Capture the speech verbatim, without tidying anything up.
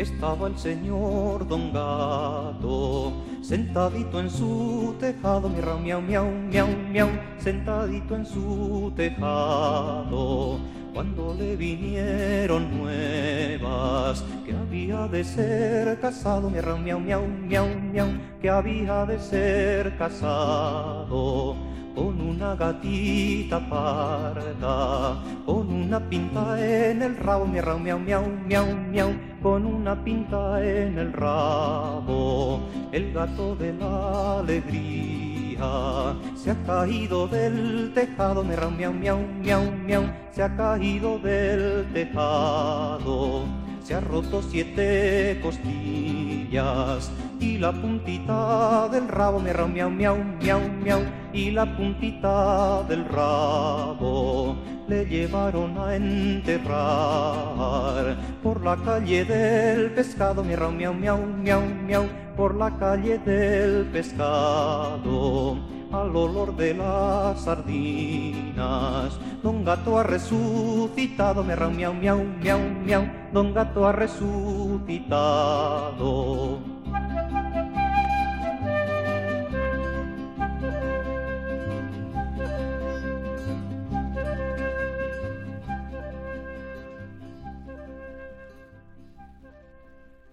estaba el señor Don Gato, sentadito en su tejado, miau, miau, miau, miau, miau, sentadito en su tejado, cuando le vinieron nuevas que había de ser casado, miau, miau, miau, miau, miau, que había de ser casado con una gatita parda, con una pinta en el rabo, miau, miau, miau, miau, miau, con una pinta en el rabo. El gato de la alegría se ha caído del tejado, miau, miau, miau, miau, miau, se ha caído del tejado. Se ha roto siete costillas y la puntita del rabo, miau, miau, miau, miau, miau, y la puntita del rabo le llevaron a enterrar por la calle del pescado, miau, miau, miau, miau, miau, por la calle del pescado. Al olor de las sardinas, Don Gato ha resucitado, miau, miau, miau, miau, miau, Don Gato ha resucitado.